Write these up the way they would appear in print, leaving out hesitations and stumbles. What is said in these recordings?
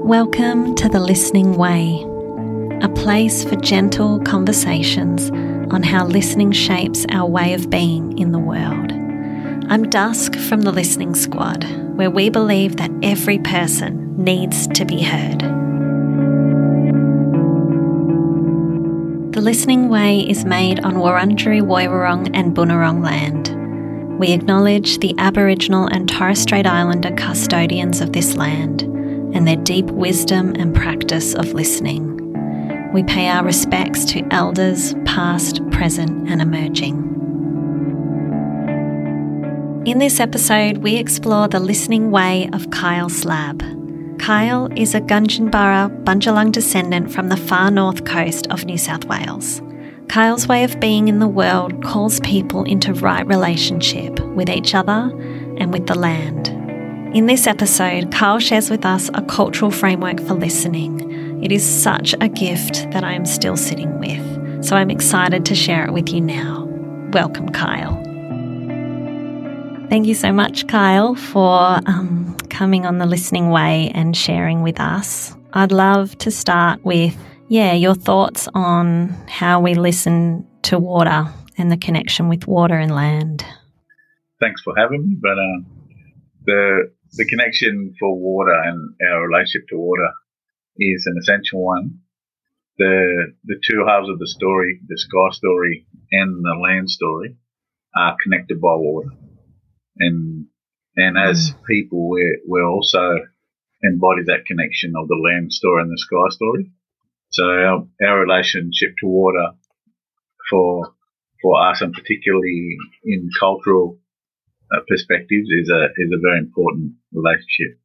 Welcome to The Listening Way, a place for gentle conversations on how listening shapes our way of being in the world. I'm Dusk from the Listening Squad, where we believe that every person needs to be heard. The Listening Way is made on Wurundjeri Woiwurrung and Bunurong land. We acknowledge the Aboriginal and Torres Strait Islander custodians of this land and their deep wisdom and practice of listening. We pay our respects to elders, past, present, and emerging. In this episode, we explore the listening way of Kyle Slab. Kyle is a Gundungurra Bundjalung descendant from the far north coast of New South Wales. Kyle's way of being in the world calls people into right relationship with each other and with the land. In this episode, Kyle shares with us a cultural framework for listening. It is such a gift that I am still sitting with, so I'm excited to share it with you now. Welcome, Kyle. Thank you so much, Kyle, for coming on The Listening Way and sharing with us. I'd love to start with, your thoughts on how we listen to water and the connection with water and land. Thanks for having me, but the connection for water and our relationship to water is an essential one. The two halves of the story, the sky story and the land story, are connected by water. And as people, we're also embody that connection of the land story and the sky story. So our relationship to water for us, and particularly in cultural perspectives, is a very important relationship.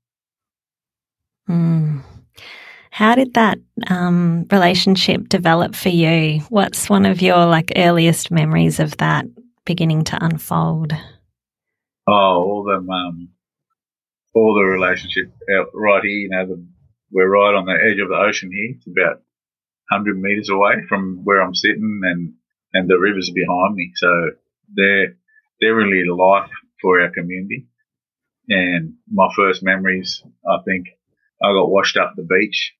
How did that relationship develop for you? What's one of your earliest memories of that beginning to unfold? All the relationship out right here. We're right on the edge of the ocean here. It's about 100 metres away from where I'm sitting, and the river's behind me. So they're really life for our community. And my first memories, I think, I got washed up the beach.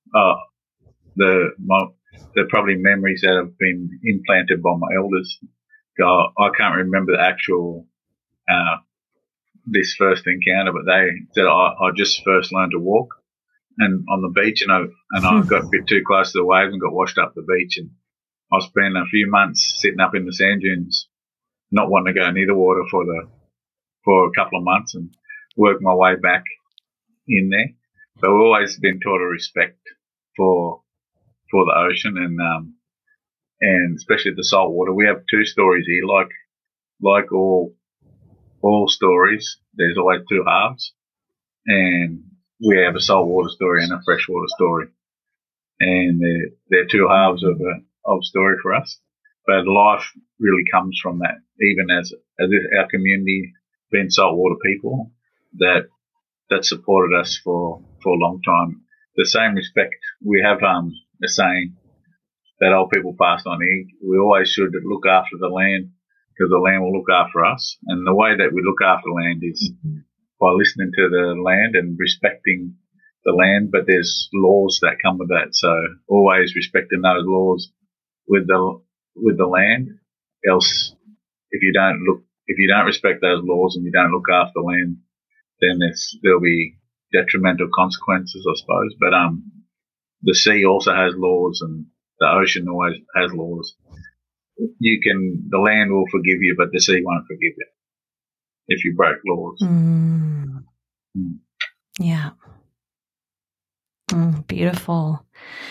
They're probably memories that have been implanted by my elders. I can't remember the actual this first encounter, but they said I just first learned to walk and on the beach, and I got a bit too close to the waves and got washed up the beach, and I spent a few months sitting up in the sand dunes, not wanting to go near the water for a couple of months, and work my way back in there. But we've always been taught a respect for the ocean and especially the salt water. We have two stories here, like all stories. There's always two halves, and we have a saltwater story and a freshwater story, and they're two halves of story for us. But life really comes from that. Even as our community being saltwater people, that supported us for a long time. The same respect we have a saying that old people passed on here. We always should look after the land, because the land will look after us. And the way that we look after land is by listening to the land and respecting the land, but there's laws that come with that. So always respecting those laws with the land. Else, if you don't respect those laws and you don't look after the land, then there'll be detrimental consequences, I suppose. But the sea also has laws, and the ocean always has laws. The land will forgive you, but the sea won't forgive you if you break laws. Yeah. Beautiful.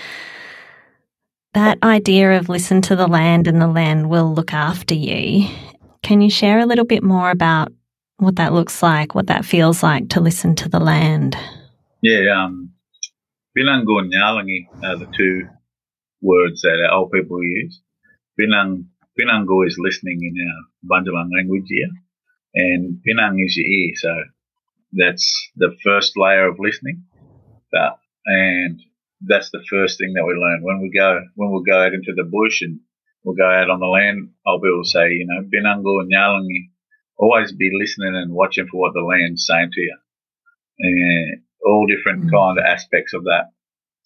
That idea of listen to the land and the land will look after you. Can you share a little bit more about what that looks like, what that feels like to listen to the land? Yeah. Binangu and Nyalangi are the two words that our old people use. Binangu is listening in our Bundjalung language here, and Binang is your ear, so that's the first layer of listening. And that's the first thing that we learn when we go out into the bush and we'll go out on the land. I'll be able to say, Binangu and Nyalangi, always be listening and watching for what the land's saying to you, and all different kind of aspects of that.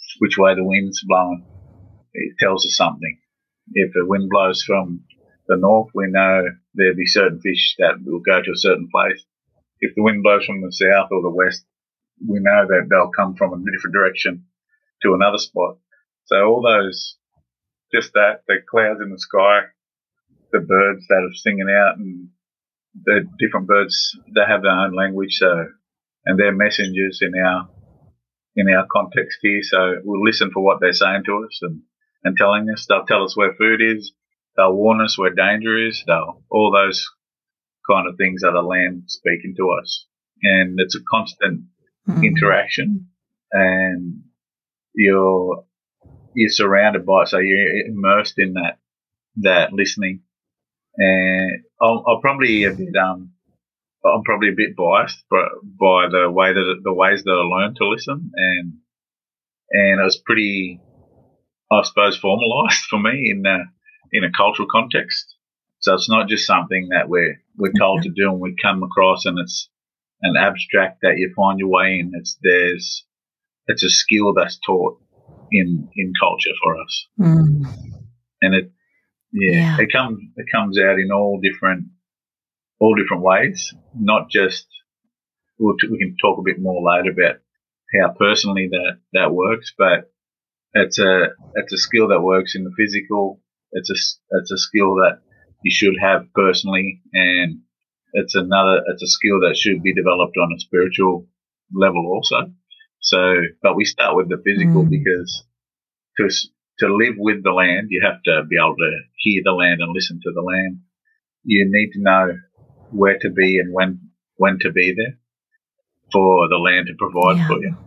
which way the wind's blowing. It tells us something. If the wind blows from the north, we know there'll be certain fish that will go to a certain place. If the wind blows from the south or the west, we know that they'll come from a different direction to another spot. So all those, just that, the clouds in the sky, the birds that are singing out, and the different birds, they have their own language, so, and they're messengers in our context here. So we'll listen for what they're saying to us and telling us. They'll tell us where food is. They'll warn us where danger is. All those kind of things are the land speaking to us. And it's a constant interaction, and you're surrounded by it, so you're immersed in that listening. And I'm probably a bit biased, but by the ways that I learned to listen, and it was pretty, I suppose, formalised for me in a cultural context. So it's not just something that we're told to do and we come across, and it's an abstract that you find your way in. It's a skill that's taught in culture for us, and it comes out in all different ways. Not just, we can talk a bit more later about how personally that works, but it's a skill that works in the physical. It's a skill that you should have personally, and it's a skill that should be developed on a spiritual level also. So, but we start with the physical because to live with the land, you have to be able to hear the land and listen to the land. You need to know where to be and when to be there for the land to provide for you.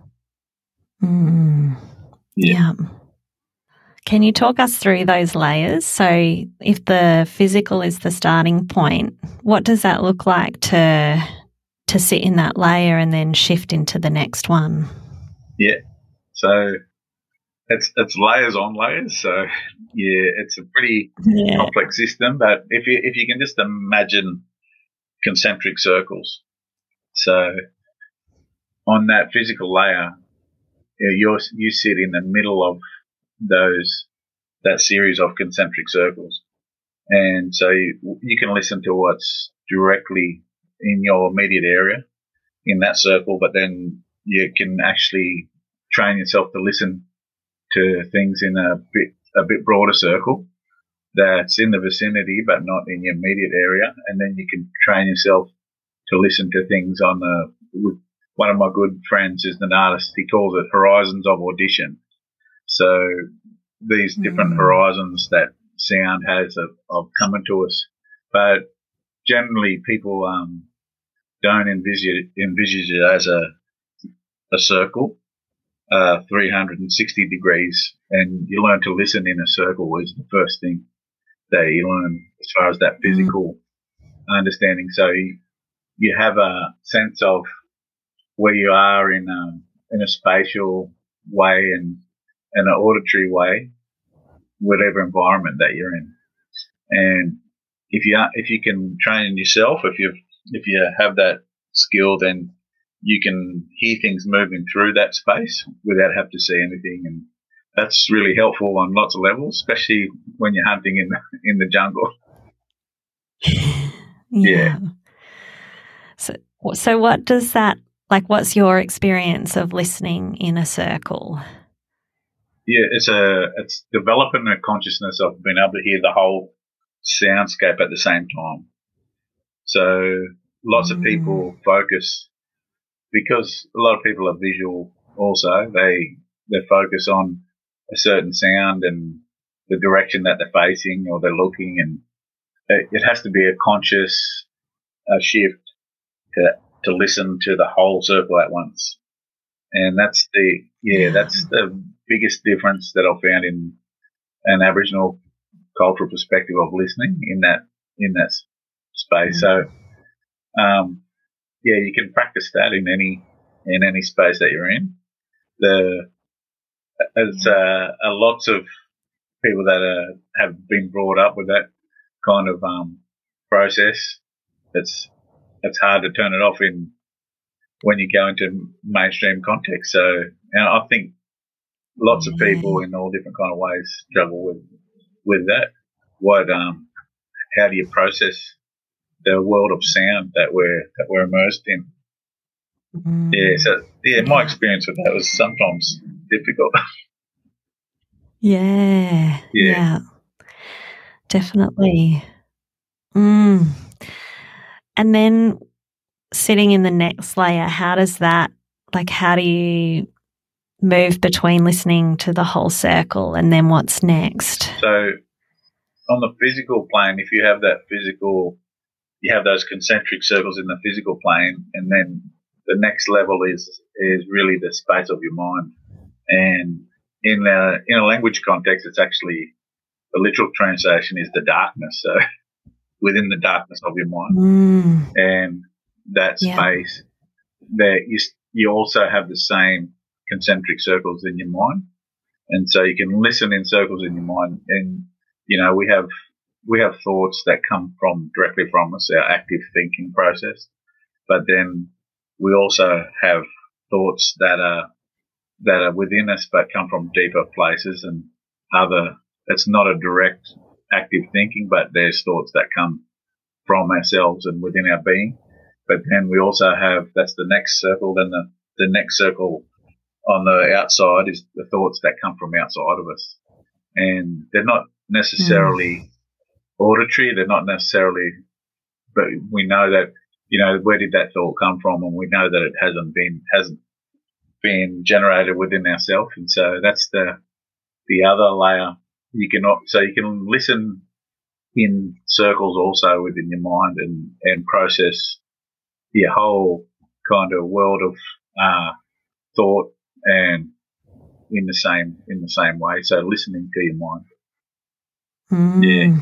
Yeah. Can you talk us through those layers? So if the physical is the starting point, what does that look like to sit in that layer and then shift into the next one? Yeah. So it's layers on layers. So yeah, it's a pretty complex system. But if you can just imagine concentric circles, so on that physical layer, you sit in the middle of that series of concentric circles, and so you can listen to what's directly in your immediate area in that circle, but then you can actually train yourself to listen to things in a bit broader circle that's in the vicinity but not in your immediate area, and then you can train yourself to listen to things on one of my good friends is an artist. He calls it horizons of audition. So these different horizons that sound has of coming to us, but generally people don't envisage it as a circle, 360 degrees, and you learn to listen in a circle is the first thing that you learn as far as that physical understanding. So you have a sense of where you are in a spatial way and an auditory way, whatever environment that you're in. And if you can train yourself, if you have that skill, then you can hear things moving through that space without having to see anything, and that's really helpful on lots of levels, especially when you're hunting in the jungle. Yeah. So what does that, like, what's your experience of listening in a circle? Yeah, it's developing a consciousness of being able to hear the whole soundscape at the same time. So lots of people focus, because a lot of people are visual also, they focus on a certain sound and the direction that they're facing or they're looking, and it has to be a conscious shift to listen to the whole circle at once. And that's the biggest difference that I've found in an Aboriginal cultural perspective of listening in that space. So you can practice that in any space that you're in. There's lots of people that have been brought up with that kind of process. It's hard to turn it off when you go into mainstream context. So, and I think lots of people in all different kind of ways struggle with that. How do you process the world of sound that we're immersed in? My experience with that was sometimes difficult. Yeah, definitely. And then sitting in the next layer, how do you move between listening to the whole circle and then what's next? So on the physical plane, if you have you have those concentric circles in the physical plane, and then the next level is really the space of your mind. And in a language context, it's actually the literal translation is the darkness. So within the darkness of your mind, and that space, there you also have the same concentric circles in your mind, and so you can listen in circles in your mind. And we have thoughts that come directly from us, our active thinking process, but then we also have thoughts that are within us but come from deeper places and it's not a direct active thinking, but there's thoughts that come from ourselves and within our being. But then we also have, that's the next circle, then the next circle on the outside is the thoughts that come from outside of us. And they're not necessarily auditory, they're not necessarily, but we know that, where did that thought come from? And we know that it hasn't been generated within ourselves. And so that's the other layer. You can listen in circles also within your mind and process your whole kind of world of thought and in the same way. So listening to your mind.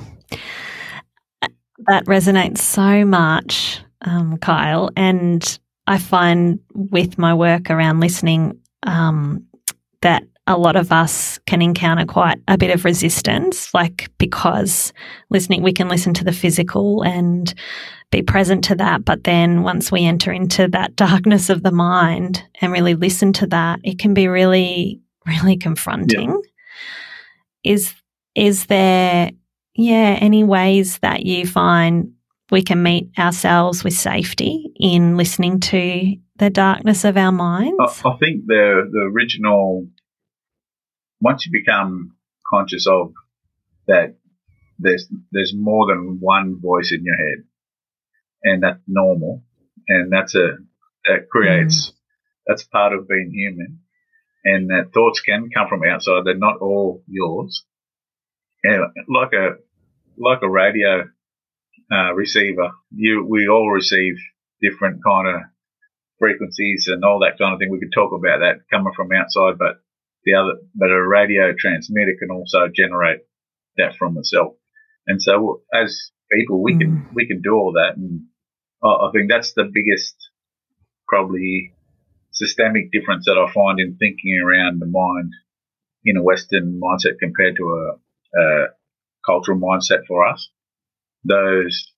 That resonates so much, Kyle. And I find with my work around listening that a lot of us can encounter quite a bit of resistance, because we can listen to the physical and be present to that. But then once we enter into that darkness of the mind and really listen to that, it can be really, really confronting. Yeah. Is there, any ways that you find we can meet ourselves with safety in listening to the darkness of our minds? I think the original, once you become conscious of that, there's more than one voice in your head, and that's normal, and that creates that's part of being human, and that thoughts can come from outside. They're not all yours, and like a radio receiver, we all receive different kind of frequencies and all that kind of thing. We could talk about that coming from outside, but a radio transmitter can also generate that from itself. And so as people, we can do all that. And I think that's the biggest, probably, systemic difference that I find in thinking around the mind in a Western mindset compared to a cultural mindset for us. Those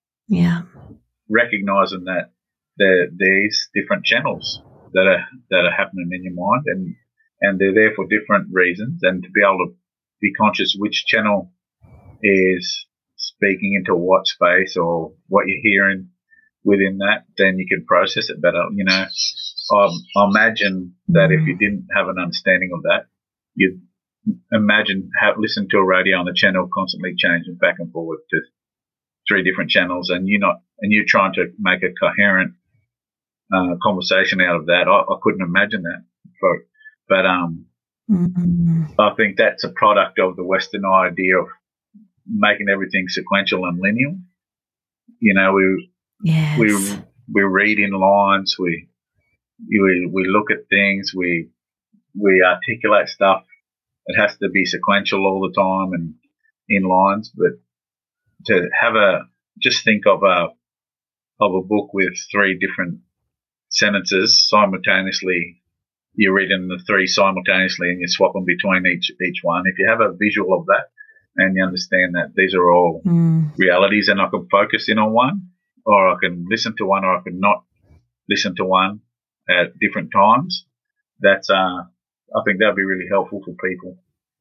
recognizing that there's different channels that are happening in your mind, and they're there for different reasons, and to be able to be conscious which channel is speaking into what space or what you're hearing within that, then you can process it better. I imagine that if you didn't have an understanding of that, you'd listen to a radio on the channel constantly changing back and forward to 3 different channels, and you're trying to make a coherent conversation out of that. I couldn't imagine that, but I think that's a product of the Western idea of making everything sequential and linear. We read in lines, we look at things, we articulate stuff. It has to be sequential all the time and in lines. But to just think of a book with 3 different sentences simultaneously, you're reading the 3 simultaneously and you're swapping between each one. If you have a visual of that and you understand that these are all realities, and I can focus in on one, or I can listen to one, or I can not listen to one at different times, that's I think that'd be really helpful for people.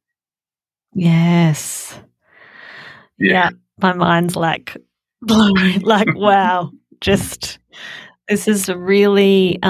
Yes. Yeah. My mind's like blown, like, wow, just this is a really,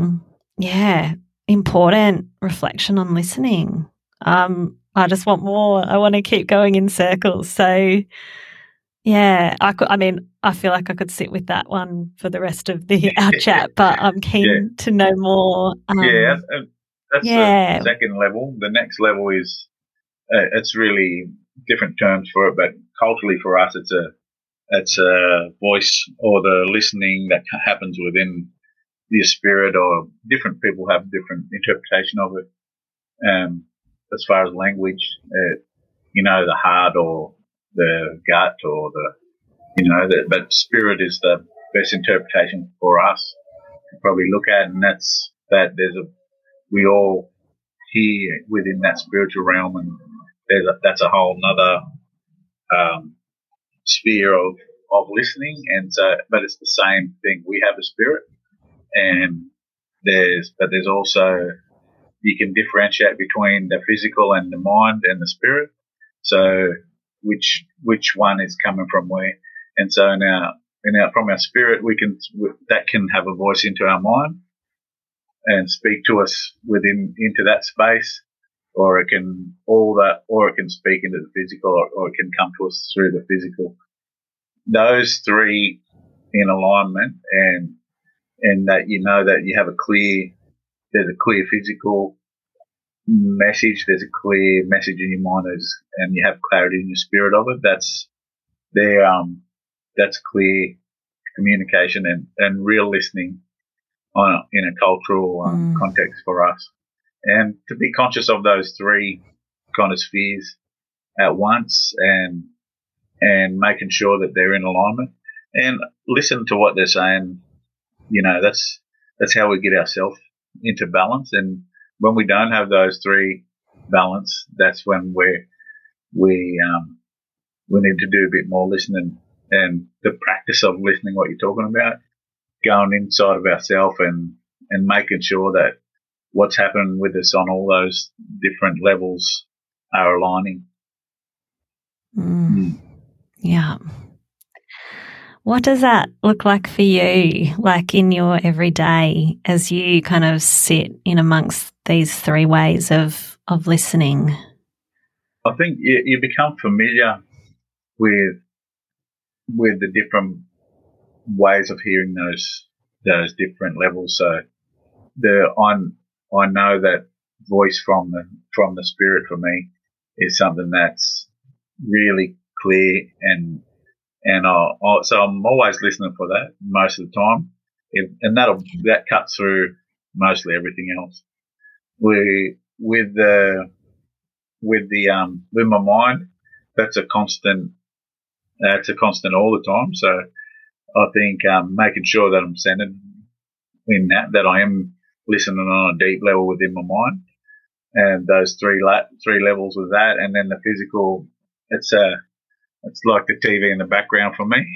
important reflection on listening. I just want more. I want to keep going in circles. So, yeah, I feel like I could sit with that one for the rest of our chat, but I'm keen to know more. That's the second level. The next level is it's really different terms for it, but culturally for us, it's a voice or the listening that happens within the spirit, or different people have different interpretation of it. As far as language, the heart or the gut or but spirit is the best interpretation for us to probably look at, and that's that we all hear within that spiritual realm, and that's a whole nother sphere of listening, and so, but it's the same thing. We have a spirit, and there's also, you can differentiate between the physical and the mind and the spirit. So which one is coming from where? And so now from our spirit, that can have a voice into our mind and speak to us into that space, or it can speak into the physical, or it can come to us through the physical. Those three in alignment, and that that you have there's a clear physical message, there's a clear message in your mind, and you have clarity in your spirit of it. That's clear communication and real listening in a cultural context for us. And to be conscious of those three kind of spheres at once, and making sure that they're in alignment, and listen to what they're saying. That's how we get ourselves into balance. And when we don't have those three balance, that's when we need to do a bit more listening, and the practice of listening, what you're talking about, going inside of ourselves and making sure that what's happening with us on all those different levels are aligning. Yeah. What does that look like for you, like in your everyday, as you kind of sit in amongst these three ways of listening? I think you become familiar with the different ways of hearing those different levels. So I know that voice from the spirit for me is something that's really clear, and so I'm always listening for that most of the time, and that cuts through mostly everything else. With my mind, that's a constant. That's a constant all the time. So I think making sure that I'm centered in that I am listening on a deep level within my mind, and those three levels with that, and then the physical. It's like the TV in the background for me.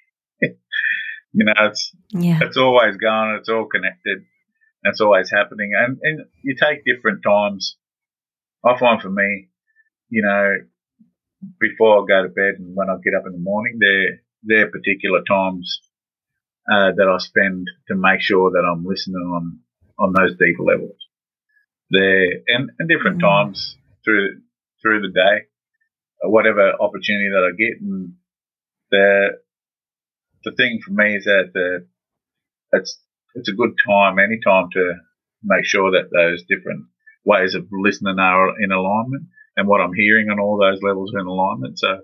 It's always going. It's all connected. It's always happening, and you take different times. I find for me, before I go to bed and when I get up in the morning, there are particular times that I spend to make sure that I'm listening on those deeper levels. And different times through the day, whatever opportunity that I get. And the thing for me is that it's a good time, any time, to make sure that those different ways of listening are in alignment, and what I'm hearing on all those levels are in alignment. So,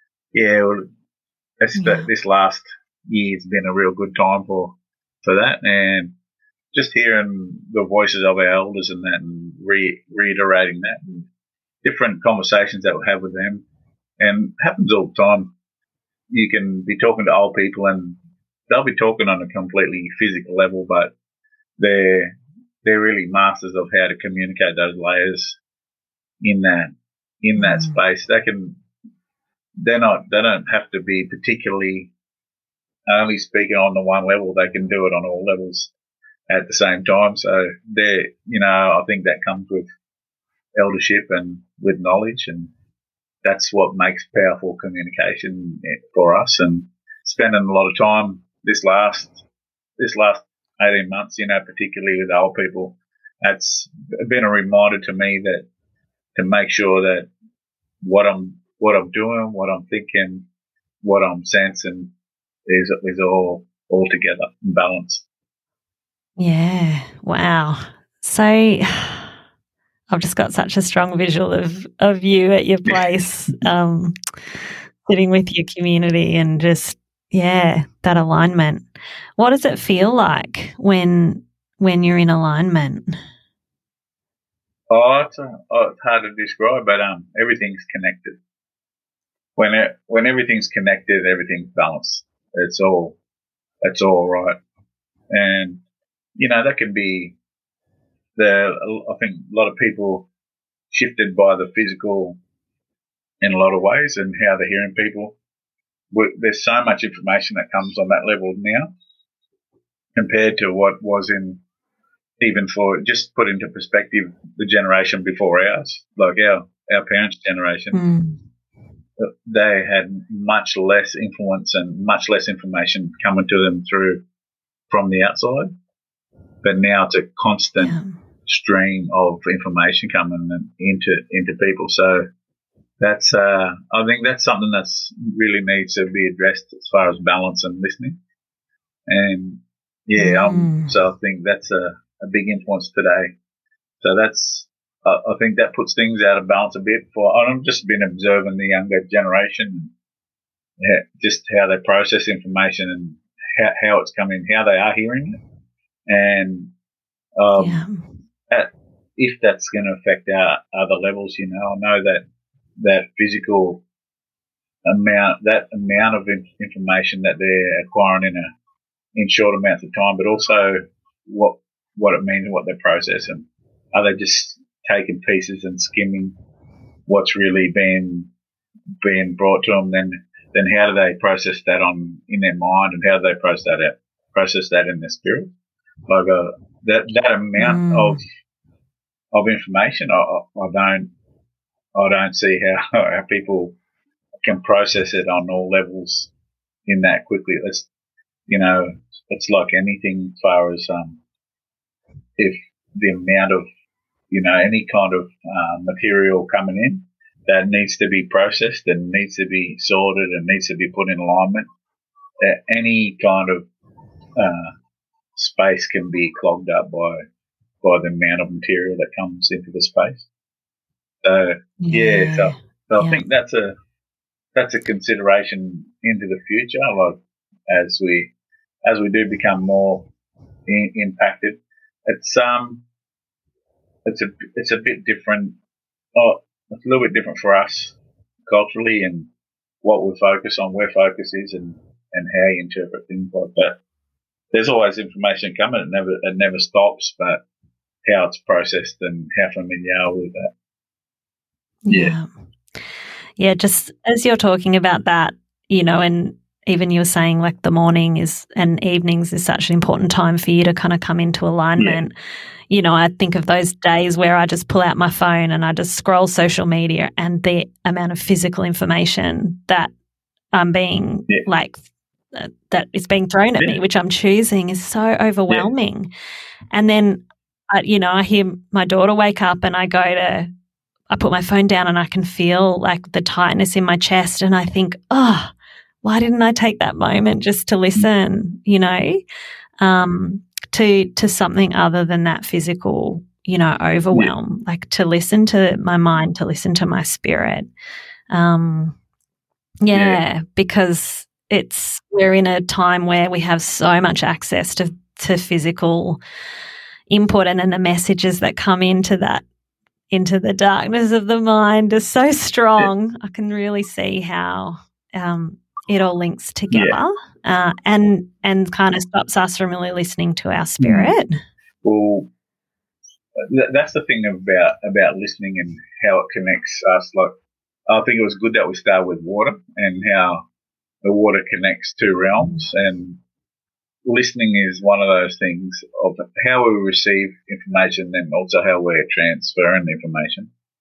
this last year's been a real good time for that, and just hearing the voices of our elders and that, and reiterating that, and different conversations that we have with them, and it happens all the time. You can be talking to old people, and they'll be talking on a completely physical level, but they're really masters of how to communicate those layers in that space. They don't have to be particularly only speaking on the one level. They can do it on all levels at the same time. So I think that comes with eldership and with knowledge, and that's what makes powerful communication for us. And spending a lot of time this last 18 months, particularly with old people, that's been a reminder to me that to make sure that what I'm doing, what I'm thinking, what I'm sensing is all together and balanced. Yeah. Wow. So I've just got such a strong visual of you at your place, sitting with your community and just, that alignment. What does it feel like when you're in alignment? Oh, it's hard to describe, but everything's connected. When everything's connected, everything's balanced. It's all right, and that can be I think a lot of people shifted by the physical in a lot of ways and how they're hearing people. There's so much information that comes on that level now compared to what was in, even for, just put into perspective, the generation before ours, like our parents' generation. They had much less influence and much less information coming to them from the outside. But now it's a constant stream of information coming into people. So that's I think that's something that's really needs to be addressed as far as balance and listening. And so I think that's a big influence today. So that's I think that puts things out of balance a bit. I've just been observing the younger generation, just how they process information and how it's coming, how they are hearing it. And if that's going to affect our other levels, I know that physical amount of information that they're acquiring in short amounts of time, but also what it means and what they're processing. Are they just taking pieces and skimming what's really being brought to them? Then how do they process that in their mind, and how do they process that in their spirit? Like that amount of information, I don't see how people can process it on all levels in that quickly. It's like anything as far as if the amount of any kind of material coming in that needs to be processed and needs to be sorted and needs to be put in alignment, any kind of space can be clogged up by the amount of material that comes into the space. So I think that's a consideration into the future. Like as we do become more impacted, it's a bit different. It's a little bit different for us culturally and what we focus on, where focus is, and how you interpret things like that. There's always information coming; it never stops. But how it's processed and how familiar are we with that? Yeah. Just as you're talking about that, and even you were saying like the morning and evenings is such an important time for you to kind of come into alignment. I think of those days where I just pull out my phone and I just scroll social media, and the amount of physical information that I'm being that is being thrown at me, which I'm choosing, is so overwhelming. And then, I hear my daughter wake up and I put my phone down and I can feel like the tightness in my chest, and I think, why didn't I take that moment just to listen, to something other than that physical, overwhelm, like to listen to my mind, to listen to my spirit. Because we're in a time where we have so much access to physical input, and then the messages that come into the darkness of the mind are so strong. I can really see how it all links together and kind of stops us from really listening to our spirit. Well, that's the thing about listening and how it connects us. Like, I think it was good that we started with water and how the water connects two realms, and listening is one of those things of how we receive information and also how we're transferring information.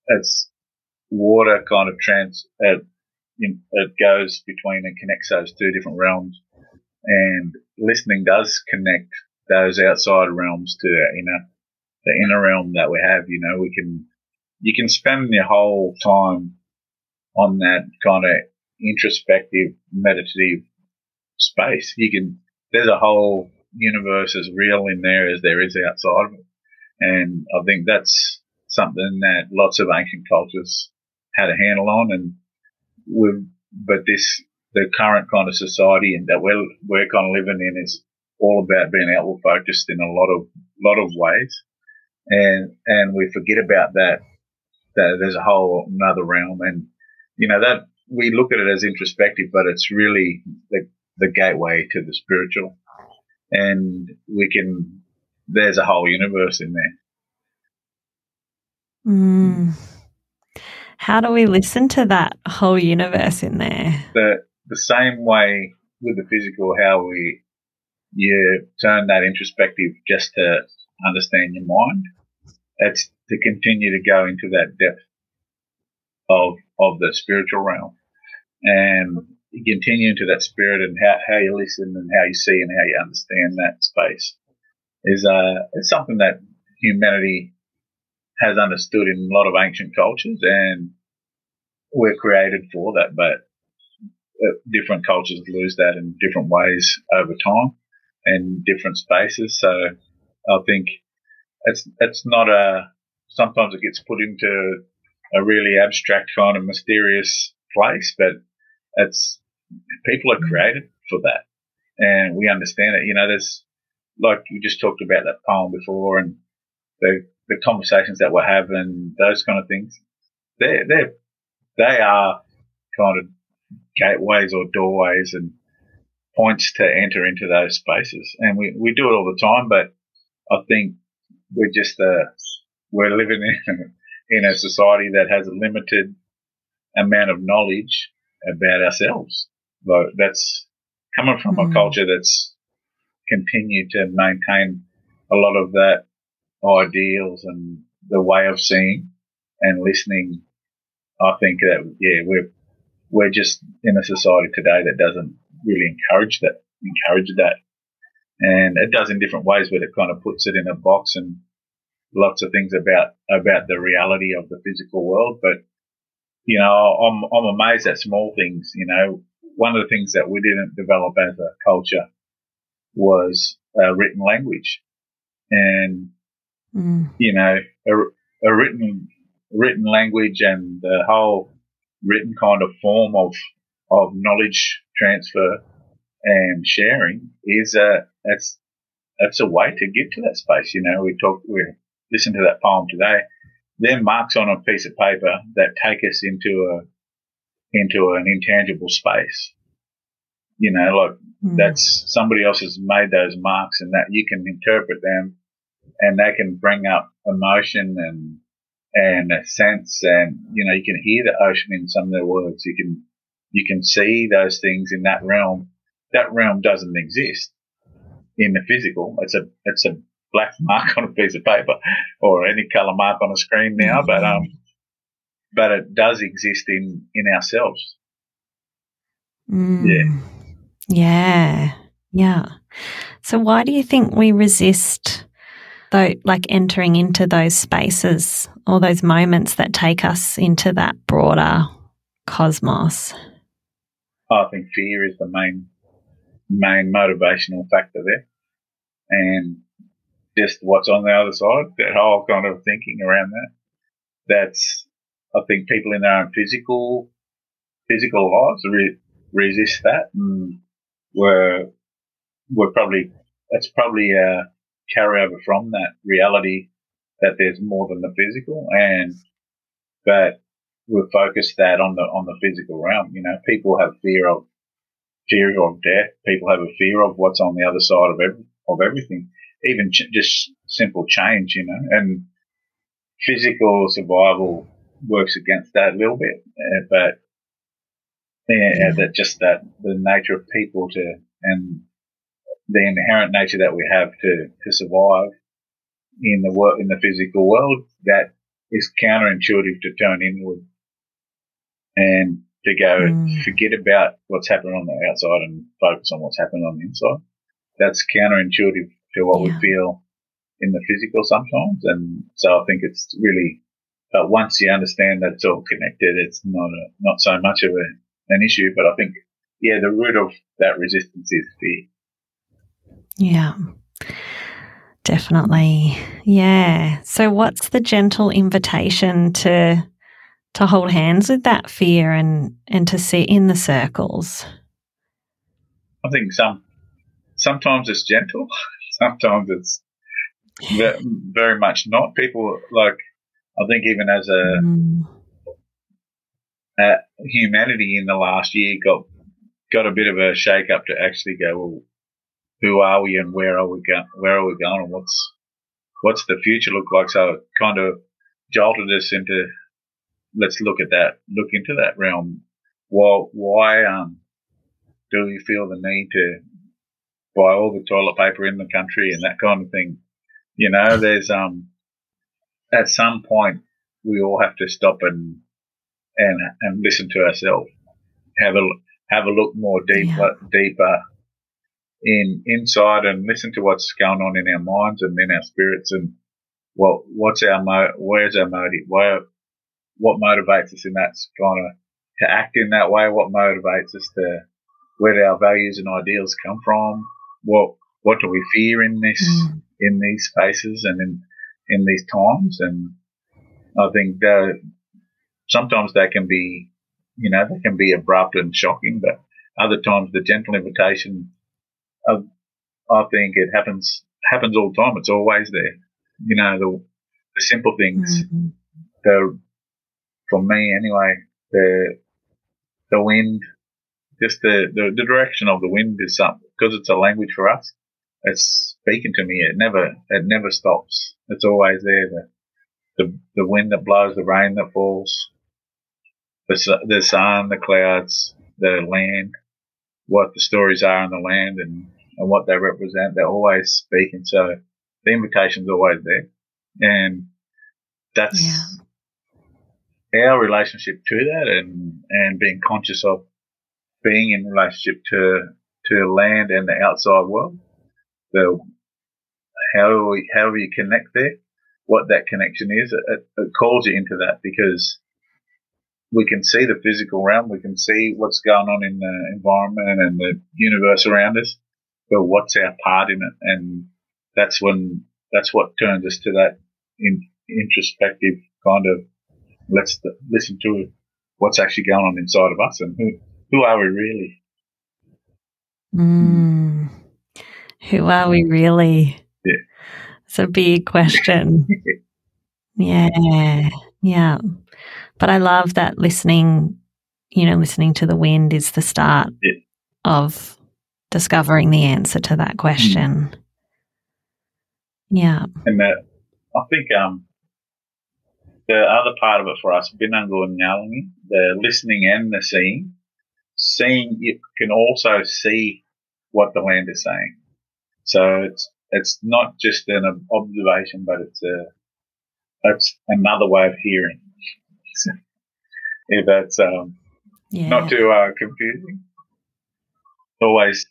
it's water kind of it goes between and connects those two different realms, and listening does connect those outside realms to the inner realm that we have. You can spend your whole time on that kind of introspective, meditative space. There's a whole universe as real in there as there is outside of it. And I think that's something that lots of ancient cultures had a handle on, and the current kind of society and that we're kind of living in is all about being outward focused in a lot of ways, and we forget about that there's a whole another realm, and that we look at it as introspective, but it's really the gateway to the spiritual, and there's a whole universe in there. How do we listen to that whole universe in there? The same way with the physical, how you turn that introspective just to understand your mind. It's to continue to go into that depth of the spiritual realm, and continue into that spirit, and how you listen and how you see and how you understand that space is it's something that humanity has understood in a lot of ancient cultures, and we're created for that, but different cultures lose that in different ways over time and different spaces. So I think it's not sometimes it gets put into a really abstract kind of mysterious place, but people are created for that, and we understand it. There's, like you just talked about that poem before, and the conversations that we're having, those kind of things, they are kind of gateways or doorways and points to enter into those spaces, and we do it all the time. But I think we're living in a society that has a limited amount of knowledge about ourselves. But that's coming from a culture that's continued to maintain a lot of that ideals and the way of seeing and listening. I think that we're just in a society today that doesn't really encourage that, and it does in different ways, but it kind of puts it in a box and lots of things about the reality of the physical world. But I'm amazed at small things. One of the things that we didn't develop as a culture was written language, and a written language and the whole written kind of form of knowledge transfer and sharing is that's a way to get to that space. We listen to that poem today. They're marks on a piece of paper that take us into an intangible space. That's somebody else has made those marks, and that you can interpret them, and they can bring up emotion and a sense, and you can hear the ocean in some of their words. You can see those things in that realm. That realm doesn't exist in the physical. It's a black mark on a piece of paper or any color mark on a screen now, but it does exist in ourselves. Yeah. So why do you think we resist entering into those spaces or those moments that take us into that broader cosmos? I think fear is the main motivational factor there, and just what's on the other side, that whole kind of thinking around that. I think people in their own physical lives resist that, and it's probably a carryover from that reality that there's more than the physical, and that we've focused that on the physical realm. People have fear of death. People have a fear of what's on the other side of everything, even just simple change. And physical survival works against that a little bit, but that the nature of people and the inherent nature that we have to survive in the physical world, that is counterintuitive to turn inward and to go forget about what's happening on the outside and focus on what's happening on the inside. That's counterintuitive to what we feel in the physical sometimes. And so I think it's really, but once you understand that it's all connected, it's not so much of an issue. But I think, the root of that resistance is fear. Yeah, definitely. Yeah. So what's the gentle invitation to hold hands with that fear and to sit in the circles? I think sometimes it's gentle, sometimes it's very much not. People, like, I think even as humanity in the last year got a bit of a shake up to actually go, well, who are we and where are we going and what's the future look like? So it kind of jolted us into, let's look into that realm. Well, why do we feel the need to buy all the toilet paper in the country and that kind of thing? There's at some point we all have to stop and listen to ourselves, have a look more deeper inside and listen to what's going on in our minds and in our spirits, and where's our motive? What motivates us in that kind of to act in that way? What motivates us to, where do our values and ideals come from? What do we fear in these spaces and in these times? And I think that sometimes they can be abrupt and shocking, but other times the gentle invitation, I think it happens all the time. It's always there. The simple things. For me anyway, the wind, just the direction of the wind is something, because it's a language for us. It's speaking to me. It never stops. It's always there. The wind that blows, the rain that falls, the sun, the clouds, the land, what the stories are in the land and what they represent. They're always speaking. So the invitation's always there, and that's our relationship to that, and being conscious of being in relationship to land and the outside world. How you connect there, what that connection is, it calls you into that, because we can see the physical realm, we can see what's going on in the environment and the universe around us, but what's our part in it? And that's what turns us to that introspective kind of, let's listen to what's actually going on inside of us, and who are we really? Who are we really? Yeah. It's a big question. Yeah. But I love that listening to the wind is the start of discovering the answer to that question. Yeah. And I think the other part of it for us, Binango and Nyalangi, the listening and the seeing, you can also see what the land is saying. So it's not just an observation, but it's another way of hearing. If that's not too confusing. Always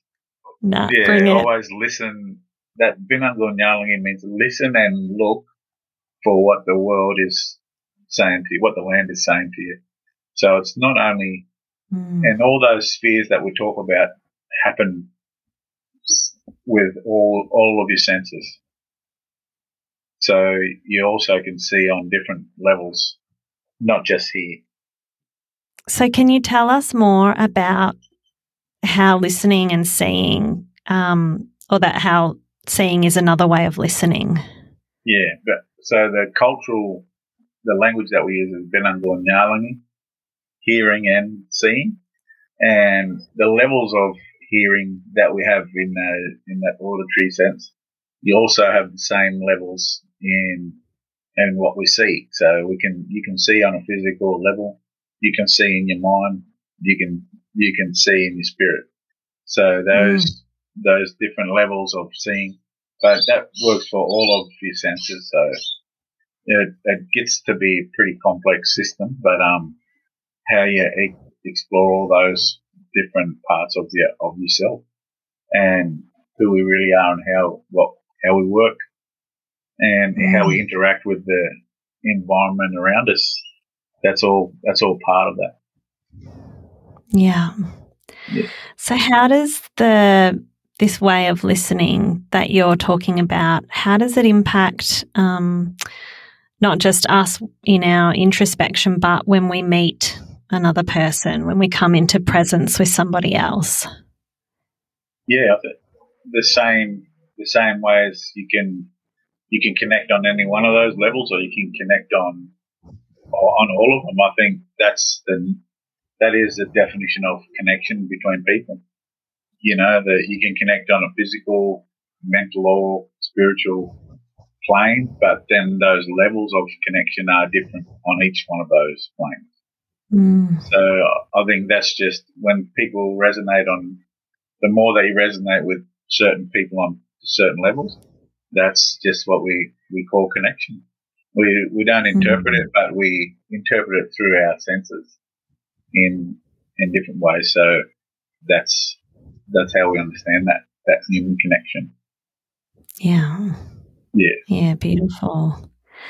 listen. That Binango and Nyalangi means listen and look for what the world is saying to you, what the land is saying to you. So it's not only, and all those spheres that we talk about happen with all of your senses. So you also can see on different levels, not just here. So can you tell us more about how listening and seeing, or that how seeing is another way of listening? Yeah, so the language that we use is Binango and Nyalangi, hearing and seeing, and the levels of hearing that we have in that auditory sense, you also have the same levels in what we see. So you can see on a physical level, you can see in your mind, you can see in your spirit. So those different levels of seeing, but that works for all of your senses. So it gets to be a pretty complex system, but how you explore all those different parts of yourself and who we really are and how we work and how we interact with the environment around us. That's all part of that. Yeah. So how does this way of listening that you're talking about, how does it impact not just us in our introspection, but when we meet another person, when we come into presence with somebody else? Yeah, the same way as you can connect on any one of those levels, or you can connect on all of them. I think that is the definition of connection between people. That you can connect on a physical, mental, or spiritual plane, but then those levels of connection are different on each one of those planes. So I think that's just when people resonate the more they resonate with certain people on certain levels, that's just what we call connection. We don't interpret it, but we interpret it through our senses in different ways. So that's how we understand that human connection. Yeah. Yeah. Yeah, beautiful.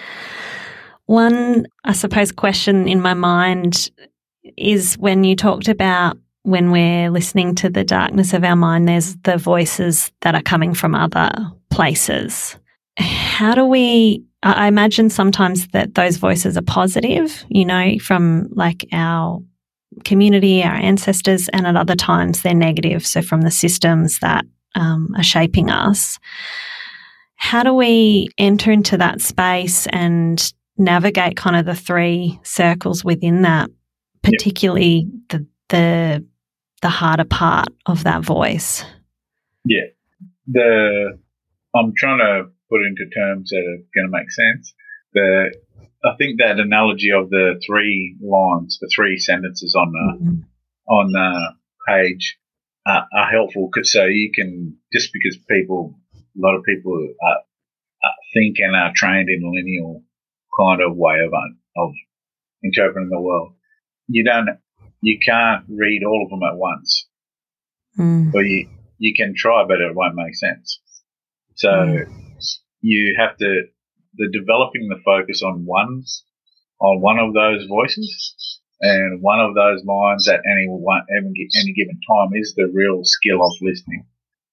One, I suppose, question in my mind is when you talked about when we're listening to the darkness of our mind, there's the voices that are coming from other places. How do I imagine sometimes that those voices are positive, from like our community, our ancestors, and at other times they're negative, so from the systems that are shaping us. How do we enter into that space and navigate kind of the three circles within that, particularly the harder part of that voice? Yeah. I'm trying to put it into terms that are going to make sense. I think that analogy of the three lines, the three sentences on the page are helpful. So you can, just because a lot of people think and are trained in a linear kind of way of interpreting the world, you can't read all of them at once. Or you can try, but it won't make sense. So you have to, developing the focus on one of those voices and one of those lines at any given time is the real skill of listening.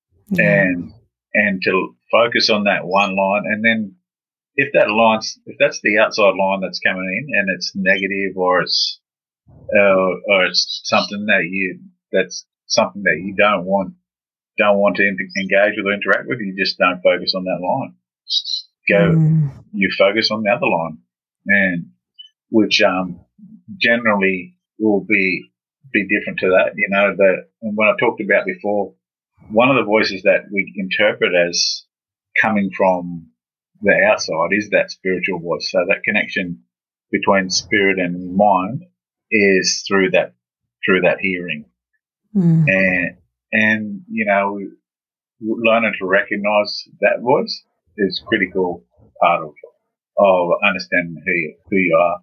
And to focus on that one line, and then if that's the outside line that's coming in and it's negative or it's something that's something that you don't want to engage with or interact with, you just don't focus on that line. You focus on the other line, and which generally will be different to that. And when I talked about before, one of the voices that we interpret as coming from the outside is that spiritual voice. So that connection between spirit and mind is through that hearing. And learning to recognize that voice is critical part of understanding who you are.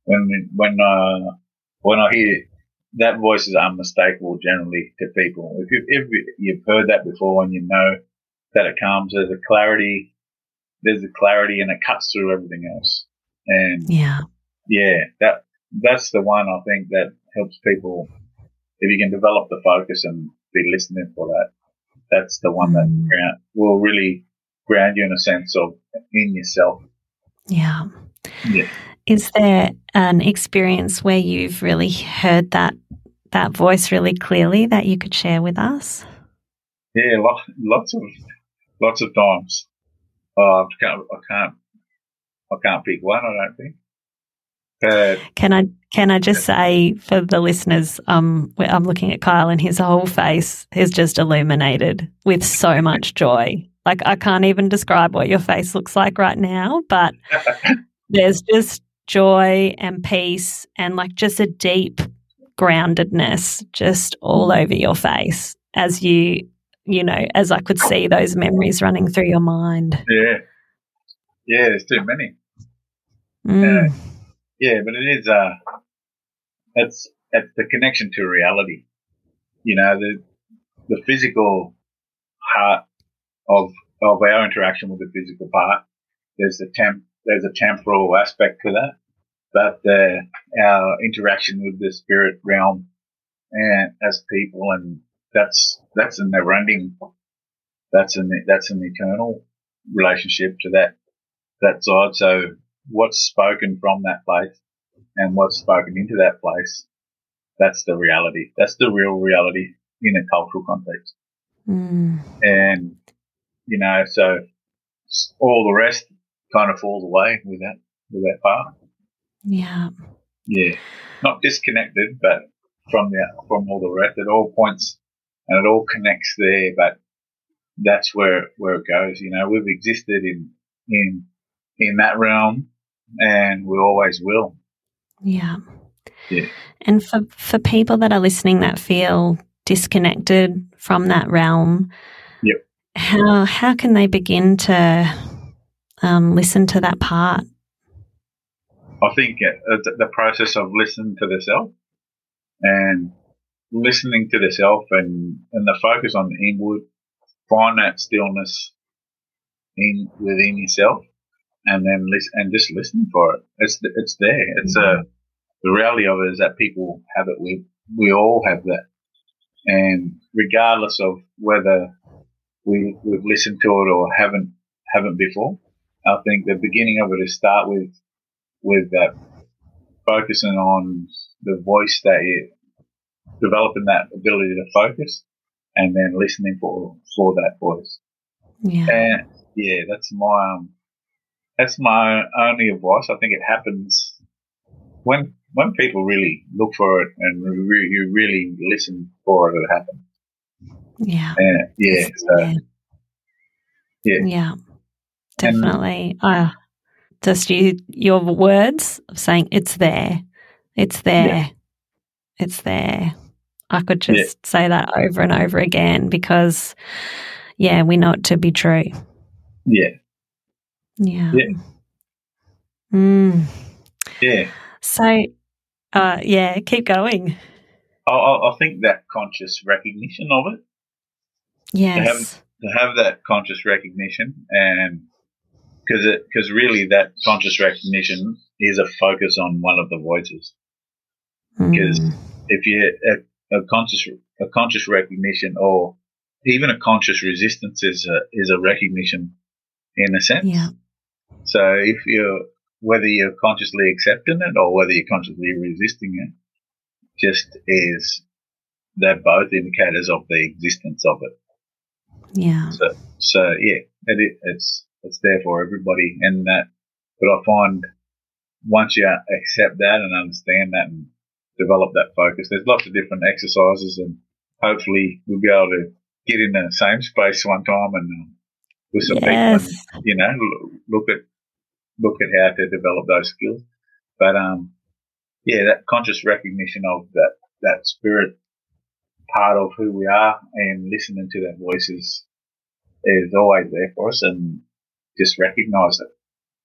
When I hear that voice is unmistakable generally to people. If you've heard that before and you know that it comes, there's a clarity and it cuts through everything else. And that's the one I think that helps people. If you can develop the focus and be listening for that, that's the one that will really ground you in a sense of in yourself. Yeah. Is there an experience where you've really heard that voice really clearly that you could share with us? Yeah, lots of times. I can't pick one, I don't think. Can I just say for the listeners, I'm looking at Kyle and his whole face is just illuminated with so much joy. Like I can't even describe what your face looks like right now, but there's just joy and peace and like just a deep groundedness just all over your face as as I could see those memories running through your mind. Yeah, there's too many. Uh, yeah, but it is, it's the connection to reality. You know, the physical part of our interaction with the physical part. There's a temporal aspect to that, but our interaction with the spirit realm and as people, and that's a never ending. That's an eternal relationship to that side. So what's spoken from that place and what's spoken into that place, that's the reality. That's the real reality in a cultural context. And, you know, so all the rest kind of falls away with that part. Yeah. Yeah. Not disconnected, but from all the rest, it all points and it all connects there, but that's where it goes. You know, we've existed in that realm and we always will. Yeah. Yeah. And for people that are listening that feel disconnected from that realm, Yep. how can they begin to listen to that part? I think the process of listening to the self and listening to the self and the focus on the inward, find that stillness within yourself, and then listen and just listen for it. It's there. It's the reality of it is that people have it. We all have that, and regardless of whether we've listened to it or haven't before, I think the beginning of it is start with that focusing on the voice that you developing that ability to focus, and then listening for that voice. Yeah. And yeah, that's my only advice. I think it happens when people really look for it and you really listen for it. It happens. Yeah. Yeah. So, yeah. Yeah. Definitely. Just your words of saying it's there. It's there. Yeah. It's there. I could just say that over and over again because, yeah, we know it to be true. Yeah. Yeah. Yeah. Yeah. So, yeah, keep going. I think that conscious recognition of it. Yes. To have that conscious recognition, and because really that conscious recognition is a focus on one of the voices. Because if you a conscious recognition or even a conscious resistance is a recognition in a sense. Yeah. So if whether you're consciously accepting it or whether you're consciously resisting it, just is they're both indicators of the existence of it. Yeah. So yeah, it's there for everybody, and that. But I find once you accept that and understand that and develop that focus, there's lots of different exercises, and hopefully we'll be able to get in the same space one time and with some people and look at how to develop those skills. But yeah, that conscious recognition of that spirit part of who we are and listening to that voice is always there for us, and just recognize it.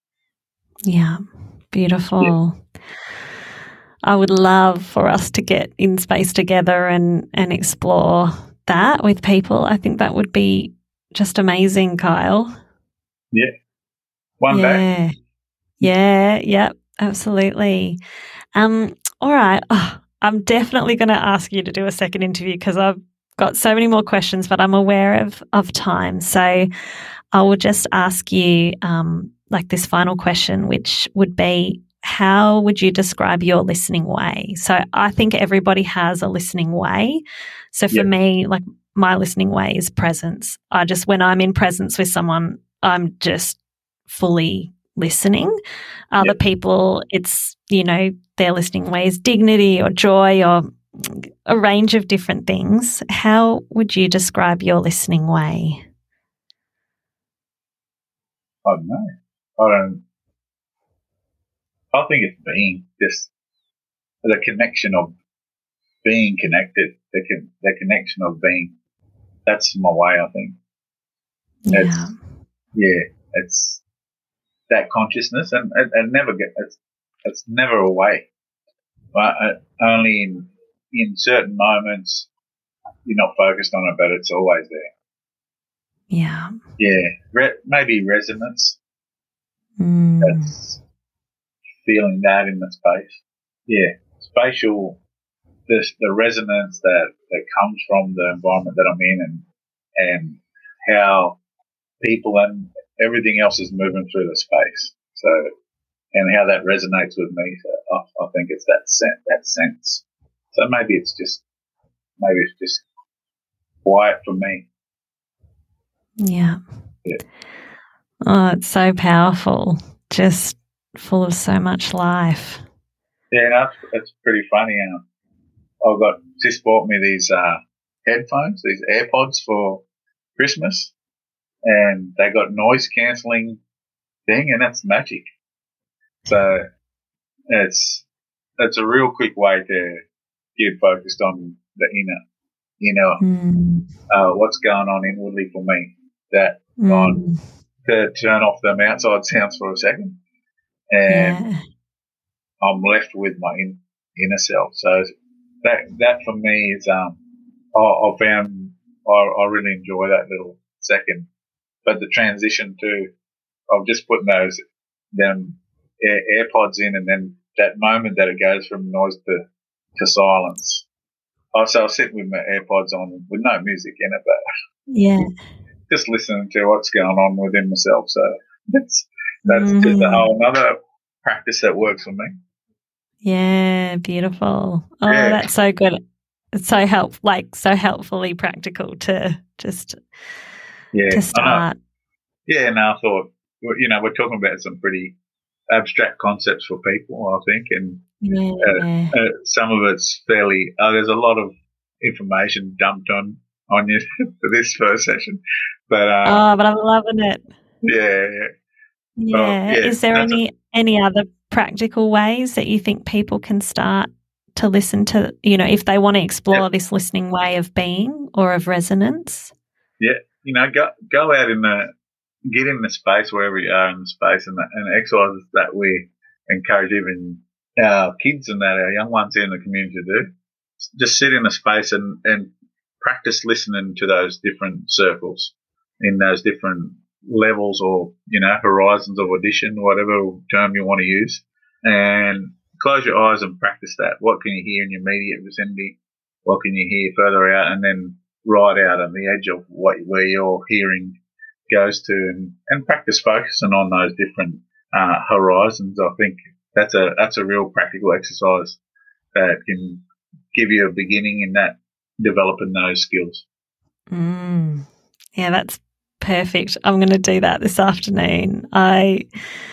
Yeah. Beautiful. Yeah. I would love for us to get in space together and explore that with people. I think that would be just amazing, Kyle. Yeah. One day. Yeah. Yep. Absolutely. All right. Oh, I'm definitely going to ask you to do a second interview because I've got so many more questions, but I'm aware of time. So I will just ask you like this final question, which would be, how would you describe your listening way? So I think everybody has a listening way. So for me, like my listening way is presence. When I'm in presence with someone, I'm just fully listening. Other people, it's, their listening way is dignity or joy or a range of different things. How would you describe your listening way? I don't know. I think it's being just the connection of being connected, the connection of being. That's my way, I think. Yeah. It's that consciousness, and it never it's never away. But only in certain moments you're not focused on it, but it's always there. Yeah. Yeah, maybe resonance. Mm. That's feeling that in the space. Yeah, spatial. The resonance that comes from the environment that I'm in, and how people and everything else is moving through the space. So, and how that resonates with me. So I think it's that sense. So maybe it's just quiet for me. Yeah. Yeah. Oh, it's so powerful. Just full of so much life. Yeah, no, it's pretty funny. I've got sis bought me these headphones, these AirPods for Christmas, and they got noise cancelling thing, and that's magic. So it's a real quick way to get focused on the inner, what's going on inwardly for me. That on to turn off them outside sounds for a second, and I'm left with my inner self. So that for me is I found I really enjoy that little second. But the transition to of just putting them AirPods in, and then that moment that it goes from noise to silence. So I was sitting with my AirPods on with no music in it, but just listening to what's going on within myself. So that's just a whole another practice that works for me. Yeah, beautiful. Oh, that's so good. It's so helpfully practical to just to start. I thought, we're talking about some pretty abstract concepts for people, I think, and some of it's fairly. There's a lot of information dumped on you for this first session, but but I'm loving it. Yeah. Is there any other practical ways that you think people can start to listen to, if they want to explore this listening way of being or of resonance? Yeah, go out get in the space wherever you are in the space, and exercises that we encourage even our kids and our young ones in the community to do. Just sit in a space and practice listening to those different circles in those different levels or, horizons of audition, whatever term you want to use, and close your eyes and practice that. What can you hear in your immediate vicinity? What can you hear further out? And then right out on the edge of where your hearing goes to, and practice focusing on those different horizons. I think that's a real practical exercise that can give you a beginning in that, developing those skills. Yeah, that's perfect. I'm going to do that this afternoon. I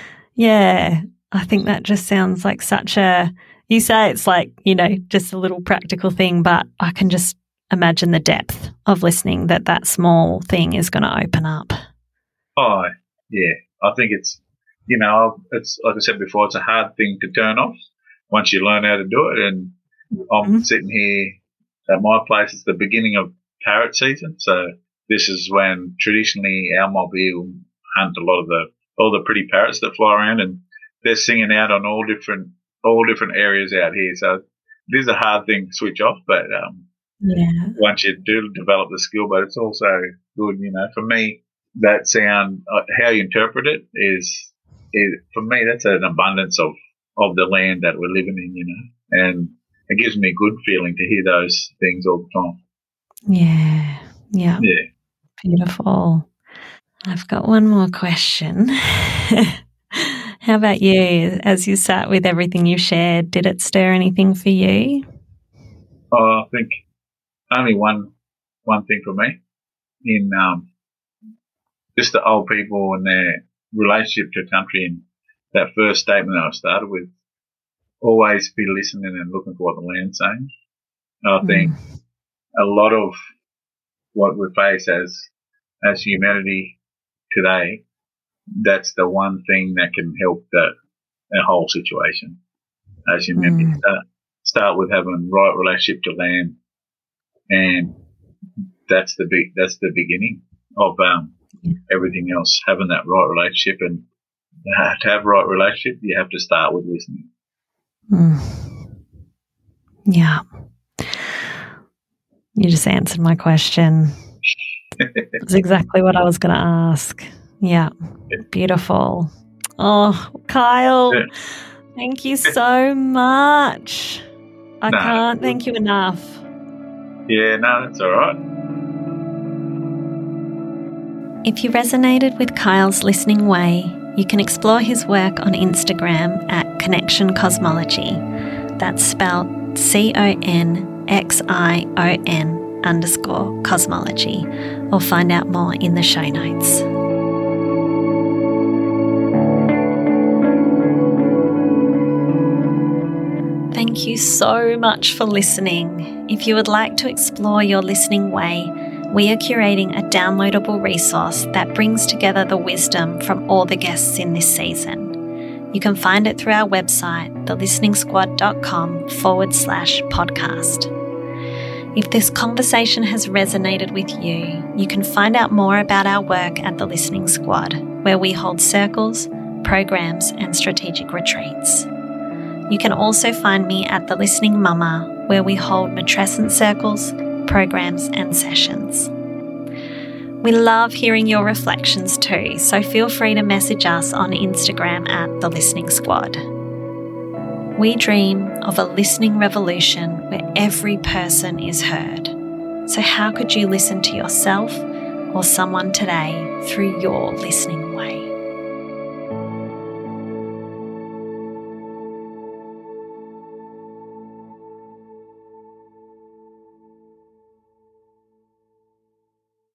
think that just sounds like you say it's like, just a little practical thing, but I can just imagine the depth of listening that small thing is going to open up. Oh, yeah. I think it's, it's like I said before, it's a hard thing to turn off once you learn how to do it. And I'm sitting here at my place. It's the beginning of parrot season. So this is when traditionally our mob here will hunt a lot of all the pretty parrots that fly around, and they're singing out on all different areas out here. So it is a hard thing to switch off, but once you do develop the skill, but it's also good, for me, that sound, how you interpret it is for me, that's an abundance of the land that we're living in, and it gives me a good feeling to hear those things all the time. Yeah. Beautiful. I've got one more question. How about you? As you sat with everything you shared, did it stir anything for you? I think only one thing for me in just the old people and their relationship to country, and that first statement that I started with, always be listening and looking for what the land's saying. I think a lot of what we face as humanity today, that's the one thing that can help the whole situation. As humanity, start with having right relationship to land, and that's the beginning of everything else. Having that right relationship, and to have a right relationship, you have to start with listening. Yeah. You just answered my question. That's exactly what I was going to ask. Yeah. Beautiful. Oh, Kyle, thank you so much. I can't thank you enough. Yeah, no, that's all right. If you resonated with Kyle's listening way, you can explore his work on Instagram at Connection Cosmology. That's spelled CONXION_cosmology, or find out more in the show notes. Thank you so much for listening. If you would like to explore your listening way, we are curating a downloadable resource that brings together the wisdom from all the guests in this season. You can find it through our website, thelisteningsquad.com/podcast. If this conversation has resonated with you, you can find out more about our work at The Listening Squad, where we hold circles, programs, and strategic retreats. You can also find me at The Listening Mama, where we hold matrescent circles, programs, and sessions. We love hearing your reflections too, so feel free to message us on Instagram at The Listening Squad. We dream of a listening revolution where every person is heard. So how could you listen to yourself or someone today through your listening way?